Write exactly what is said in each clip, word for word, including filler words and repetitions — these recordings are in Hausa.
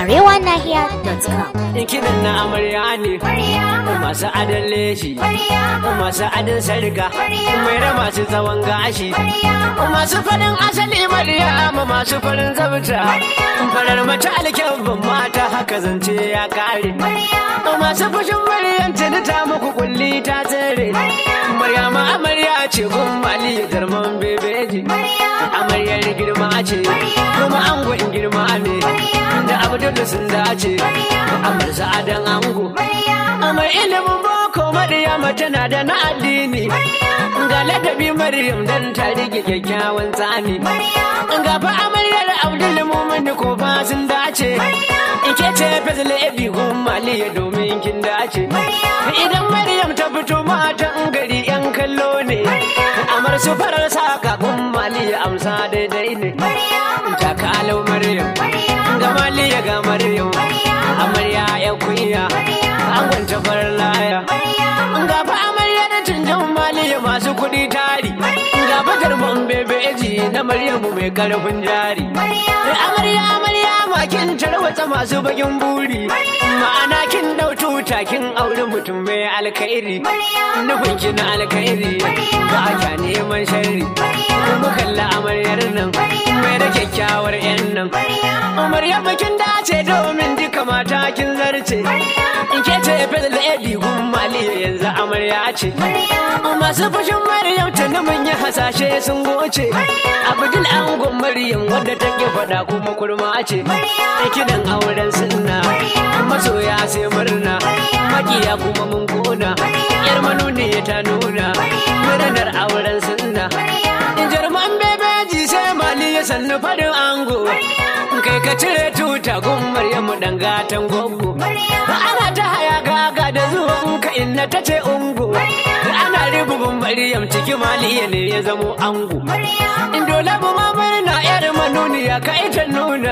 arewa nahiya dot com. Kiɗan na amarya ne, masu adon leshi, masu adon sarga, mai da masu tsawon gashi, masu farin asali Maryama, masu farin zabta, farar mace alkyabban mata haka zance ya kare. Masu fushin Maryam tuni ta muku kulli ta tsere. Maryama amarya ce gun mali jarman bebeji. Amaryar girma ce, kuma angon girma ne, da Abdul sun dace. Amar sa'adan ango, amar ilimin boko Maryama tana da na addini. Ga ladabi Maryam dan ta rike kyakkyawan tsani. Ga fa amaryar Abdul Mumin ko fa sun dace. Ike ce fazile ebi gun maliya domin kin dace. Idan Maryam ta fito matan gari yan kallo ne. Amar su farar saka gun maliya amsa daidai ne. Ta kalau Maryam, ga maliya ga Maryam. Amarya ya kunya, an gwanta farar laya. Ga fa amarya da tunjan maliya masu kuɗi tari. Ga fatar man bebeji na Maryamu mai karfin jari. Amarya amarya makin tarwatsa masu bakin buri. Ma'ana kin dau tuta kin auri mutum mai alkhairi. Nufin ki na alkhairi ba ka neman sharri. Kuma kalla amaryar nan mai da kyakkyawar yan nan. Maryamu kin dace domin duka mata kin zarce. In ke ce fadla edi gun maliya yanzu amarya ce. Masu fushin Maryam tuni mun yi hasashe sun goce. Abdul angon Maryam wadda take faɗa kuma kurma ce. Kidan auren sunna masoya sai murna. Makiya kuma mun kona. Yar manuni ta nuna murnar auren sunna. Jarman bebeji sai maliya sannu faɗin ango. Kai ka cire tuta gun Maryamu dan gatan gogo. Ana ta haya gaga da zuwan ka inna ta ce ungo. Ana ribubun Maryam ciki maliya ne ya zamo ango. Dole mu ma murna yar manuniya ka ita nuna.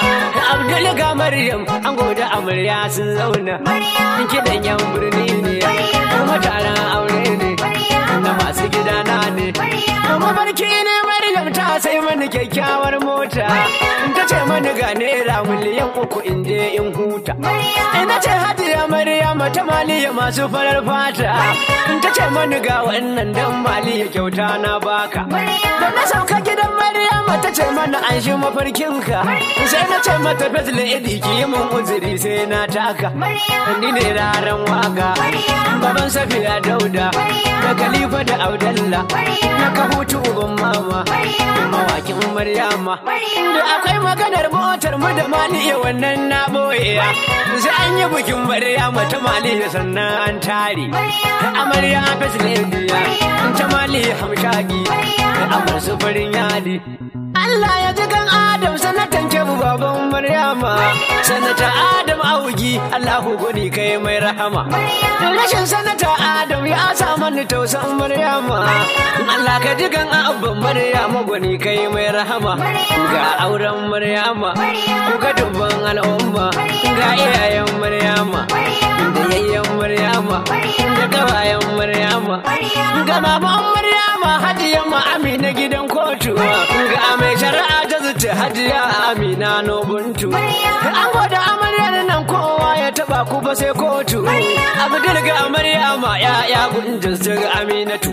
Abdul ga Maryam ango da amarya sun zauna. Kidan yan birni ne kuma taron aure ne na masu gidana ne. Kuma barki ne Maryam ta sai mani kyakkyawar mota. Ta ce mani ga naira miliyan uku in je in huta. Ina ce Hajiya Maryama ta maliya masu farar fata. Ta ce mani ga wannan dan maliya kyauta na baka. Da na sauka gidan Maryama ta ce mana an shi mafarkinka. Sai na ce mata fazla idi ki yi mun uzuri sai na taka. Ni ne raran waka baban Safiya Dauda da Khalifa da Abdallah na ka hutu uban mama mawakin Maryama. Da akwai maganar motar mu da maliya wannan na boye. Sai an yi bikin Maryama ta maliya sannan an tare. Amarya fazla idi ta maliya hamshagi da amar su farin yadi. Allah ya ji kan Adam sanatan kebu baban Maryama. Sanata Adam augi Allahu goni kai mai rahama. Rashin sanata Adam ya sa mani tausan Maryama. Allah ka ji kan abban Maryama goni kai mai rahama. Ga auren Maryama ga dubban al'umma. Ga iyayen Maryama da yayyen Maryama da kawayen Maryama. Ga baban Maryama Hajiya Amina gidan kotu. Ga mai shari'a ta zuce Hajiya Amina Nobuntu. An gwada amaryar nan kowa ya taba ku ba sai kotu. Abdul ga Maryama ya ya gunjin su ga Aminatu.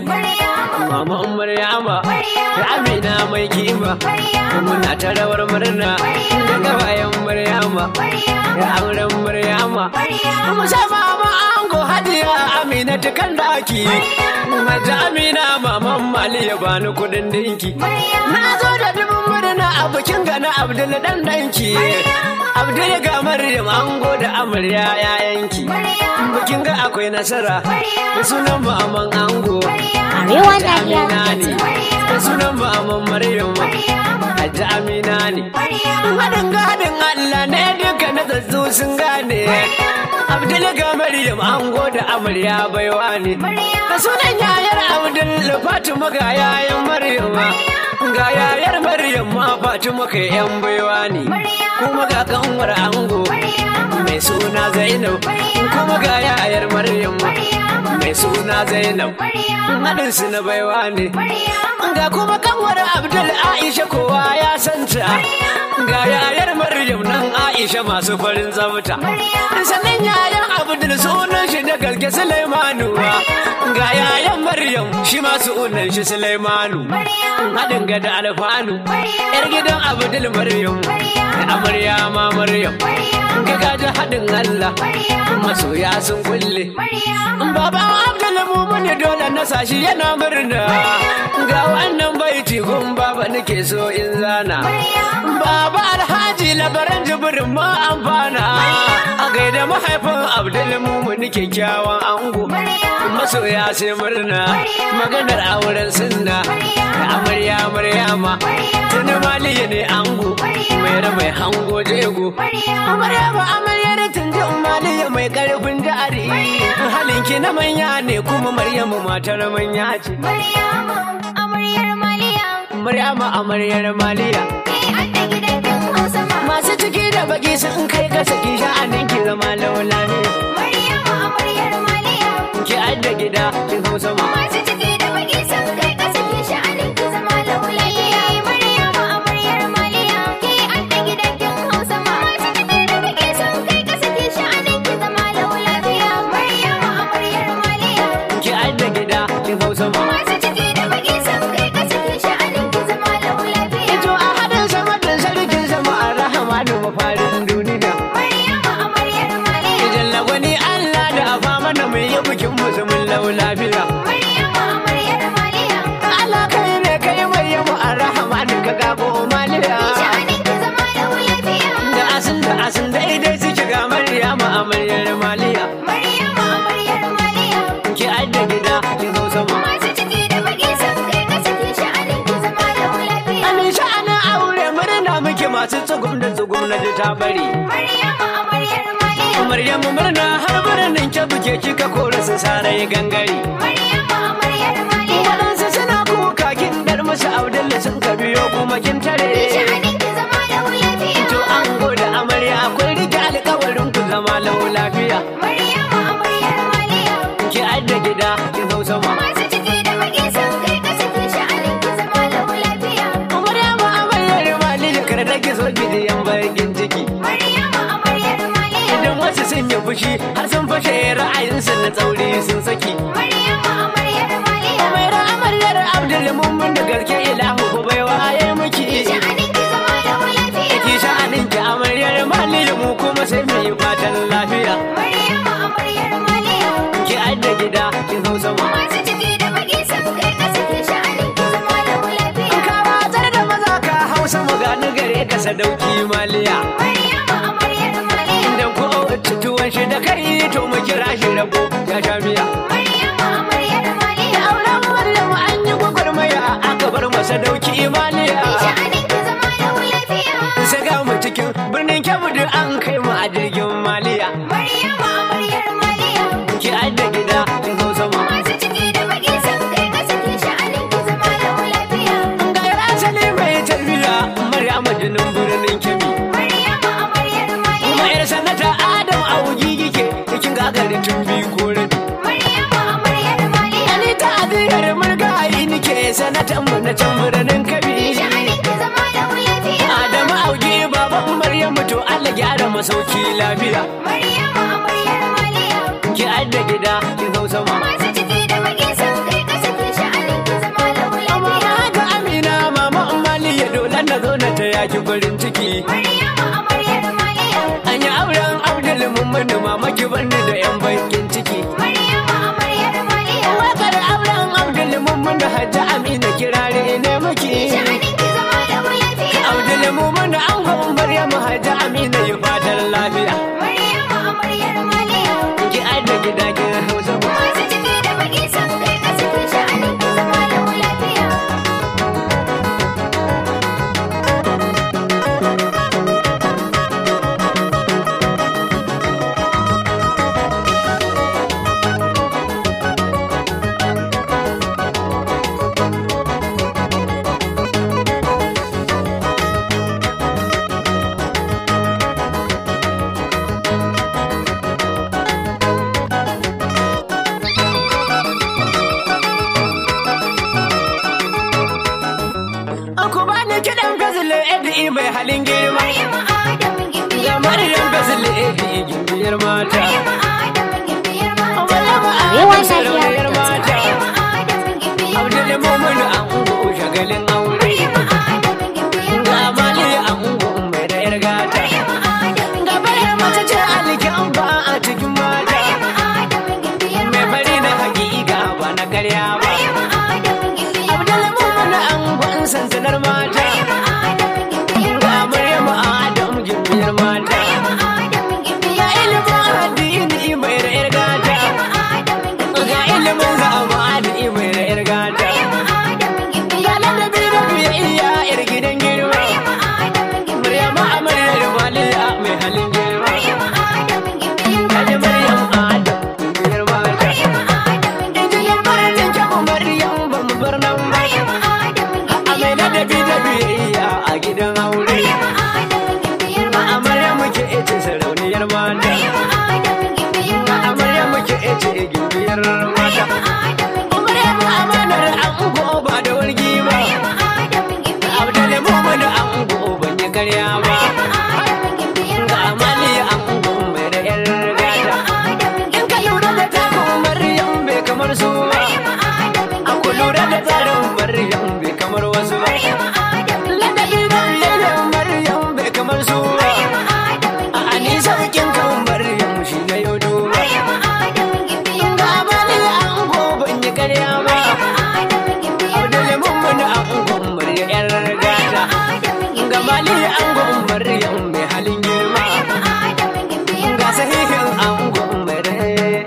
Mama Maryama da Amina mai kima. Muna ta rawar murna da gawayen Maryama da auren Maryama. Musamman ma ango Hajiya Aminatu kan daki. Maja Amina maman Maliya bani kudin dinki. Na zo da dubin murna a bikin gana Abdul dan danki. Abdul ga Maryam ango da amarya yayanki. Bikin ga akwai nasara da sunan maman ango. Arewa nahiya ne da sunan maman Maryam. Hajji Amina ne. Haɗin gadin Allah ne duka na zazzu sun gane. Abdul ga Maryam ango da amarya baiwa ne. Da sunan yayar Abdul Fatima ga yayan Maryam. Ga yayar Maryam ma Fatima kai yan baiwa ne. Kuma ga kanwar ango mai suna Zainab. Kuma ga yayar Maryam mai suna Zainab. Haɗin su na baiwa ne. Ga kuma kanwar Abdul Aisha kowa ya santa. Ga yayar Maryam nan Aisha Aisha masu farin tsafta. Sannan yayan Abdul sunan shi da gaske Sulaimanu. Ga yayan Maryam shi ma sunan shi Sulaimanu. Haɗin ga da alfanu. Yar gidan Abdul Maryam. Amarya ma Maryam. Ga gaji haɗin Allah. Masoya sun kulle. Baban Abdul Mumun dole na sashi yana murna. Ga wannan baiti gun baba nake so in zana. Baba Alhaji labaran jibirin ma amfana. A gaida mahaifin Abdul Mumun kyakkyawan ango. Masoya sai murna. Maganar auren sunna. Amarya Maryama. Tuni maliya ne ango. Mai mai hango jego. Maryama amaryar tunjin maliya mai karfin jari. Halinki na manya ne kuma Maryamu matar manya ce. Maryama amaryar Maliya. Maryama amaryar Maliya. Masu ciki da baki sun kai ka saki sha'anin ki zama laula ne. Maryama amaryar Maliya. Ki adda gida kin hausa ma. Masu ciki da baki sun kai ka saki sha'anin ki zama laula ne. Maryama amaryar Maliya. Ki adda gida kin hausa ma. Masu ciki da baki sun kai ka saki sha'anin ki zama laula ne. Maryama amaryar Maliya. Ki adda gida kin hausa ma. Masu ciki da baki sun kai ka saki sha'anin ki zama laula ne. Ito a hadin sama da sarkin sama a rahama da mafarin duniya. Maryama amaryar Maliya. Idan lagwani Allah da afa mana mai yi bikin musulmin lau lafiya. Maryama amaryar Maliya. Allah kai ne kai Maryamu a rahama da ka gabo maliya. Sha'anin ki zama laula biya. Da asin da asin daidai suke ga Maryama amaryar Maliya. Maryama amaryar Maliya. Ki adda gida kin hausa ma. Masu ciki da baki sun kai ka saki sha'anin ki zama laula biya. Amin sha'anin aure murna muke masu tsugum da tsugum na ta bari. Maryama amaryar Maliya. Maryamu murna har birnin ke buke kika kora su sarai gangare. Maryama amaryar Maliya. Waɗansu suna kuka kin dar musu Abdullahi sun ka biyo kuma kin tare. Sha'anin ki zama laula biya. To an gode amarya akwai rike alƙawarin ku zama lau lafiya. Maryama amaryar Maliya. Ki adda gida kin hausa ma. Masu ciki da baki sun kai ka saki sha'anin ki zama laula biya. Maryamu amaryar Maliya kar da ki so gidiyan bakin ciki. Maryama amaryar Maliya. Idan wasu sun yi fushi har sun fashe ra'ayinsu na tsauri sun saki. Maryama amaryar Maliya. Umaira amaryar Abdul Mumun da garke ilahu ku bai waye miki. Sha'anin ki zama laula biya. Ki sha'anin ki amaryar Maliya mu kuma sai mu yi fatan lafiya. Maryama amaryar Maliya. Ki adda gida kin hausa ma. Masu ciki da baki sun kai ka saki sha'anin ki zama laula biya. Ka watsar da maza ka hausa mu gani gare ka sadauki Maliya. Maryama amaryar Maliya. Idan ku ci tuwon shi da kai to mu kira shi rago ya sha miya. Maryama amaryar Maliya. Auren Maryamu an yi gwagwarmaya aka bar masa dauki Maliya. Sha'anin ki zama laula biya. Saga mu cikin birnin Kebbi duk an kai mu a jirgin Maliya. Maryama amaryar Maliya. Ki adda gida kin hausa ma. Masu ciki da baki sun kai ka saki sha'anin ki zama laula biya. Ga asali mai tarbiya Maryamu jinin birnin Kebbi. Maryama amaryar Maliya. Kuma yar sanata Adam Augi kike cikin gagarin tun biyu koren. Maryama amaryar Maliya. Ni ta aziyar murgayi nike sanatan mu na can birnin Kebbi. Sha'anin ki zama laula biya. Adamu Augi baban Maryamu to Allah gyara masauki lafiya. Maryama amaryar Maliya. Ki adda gida kin hausa ma. Masu ciki da baki sun kai ka saki sha'anin ki zama laula Amma biya. ga Amina mama Maliya dole na zo na ta yaki farin ciki. Maryama amaryar Maliya. An yi auren Abdul Mumun mama ki bani da yan bakin ciki. Maryama amaryar Maliya. Wakar auren Abdul Mumun da Hajji Amina kirare ne miki. Sha'anin ki zama laula biya. Abdul Mumun da an gwan Maryamu Hajji Amina yi fatan lafiya. Maryama amaryar Maliya. Ki adda gida ki hausa ma. Masu ciki da baki sun kai ka saki sha'anin ki zama laula biya. shagalin aure. Ga mali ango mai da yar gata. Ga bayar mace ce alkin ba a cikin mata. Mai bari na hakika ba na karya ba. Abdulmu na angon sansanar mata. Ga Maryamu Adam gimbiyar mata. Ga ilimin addini mai da yar gata. Ga ilimin zamani mai da yar gata. Ga ladabi da biyayya yar gidan girma. Maryamu amaryar waliya mai halin girma. Kaji Maryam Adam gimbiyar mata. Injiyar Maryam kyabu Maryam ba mu bar nan ba. A mai ladabi da biyayya a gidan aure. A Maryamu ke ece sarauniyar mata. A Maryamu ke ece gimbiyar mata. Maryamu amanar ango ba da wargi ba. Abdulmu da ango ban yi karya ba. Ga amali ango mai da yar gata. In ka lura da takun Maryam bai kamar su ba. An ku lura da tsarin Maryam bai kamar wasu ba. Ladabi da biyayyar Maryam bai kamar su ba. A ni sauƙin kan Maryam shi na yau duba. Ga amali ango ban yi karya ba. Abdulmu da ango mai da yar gata. Ga mali ango Maryam mai halin girma. Ga sahihin ango mai da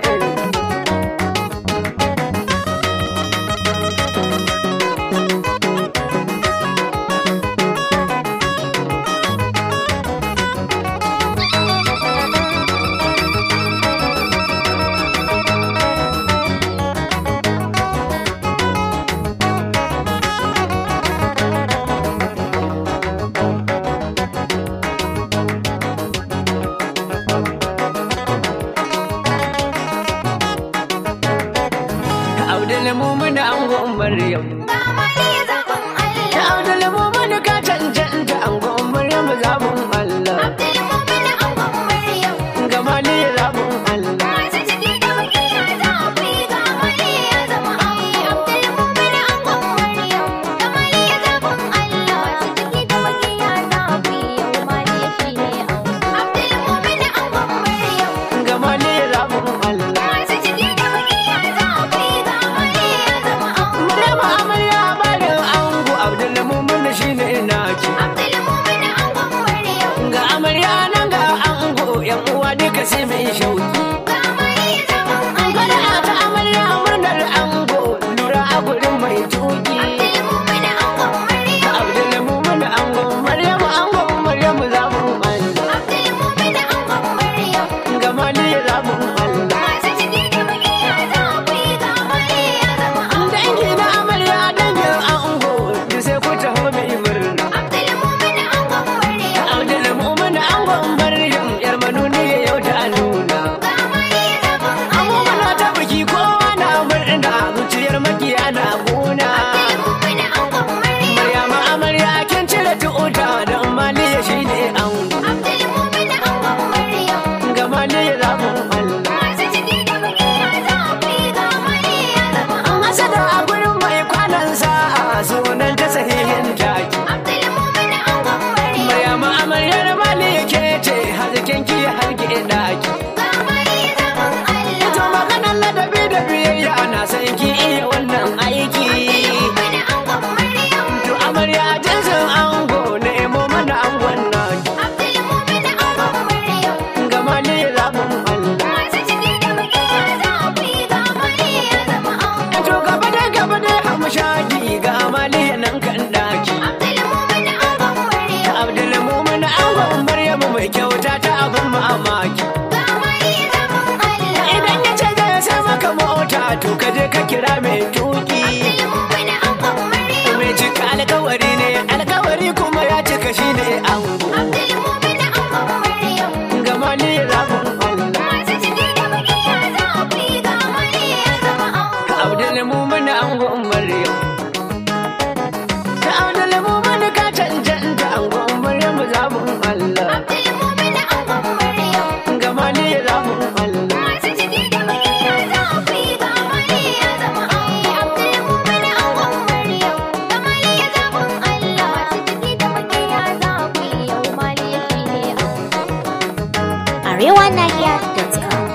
Abdulmu da ango Maryam. Abdulmu da ka cancanta ango Maryam zabun Allah. Ga mali zabun Allah. Ga mali zabun Allah. Maryam amarya barin ango Abdulmu shine naki. Ga amarya nan ga ango yan uwa duka sai mai shauki. Kada ta amarya murnar ango lura a gurin mai tuki. Abdulmu da ango Maryam ango Maryam zabun Allah. Ga mali zabun Allah. Dangi na amarya dangin ango duk sai ku taho mai murna. Abdulmu da ango Maryam yar manuni yau ta nuna. Ango mana ta biki kowa na murna zuciyar makiya na gona. Maryam amarya kin cire tuta da mali shine ango. Ga mali zabun Allah. An hasada a gurin mai kwanan sa'a sunan ta sahihin taki. Maryam amaryar mali ke ce hazikin ki harge daki. To maganar ladabi da biyayya na san ki iya wannan aiki. To amarya jinsin ango nemo mana angon naki. Ga mali zabun Allah. To gaba da gaba da hamshaki ga mali nan kan daki. Abdulmu da angon Maryam mai kyauta ta abin ma'amma. arewanahiya dot com.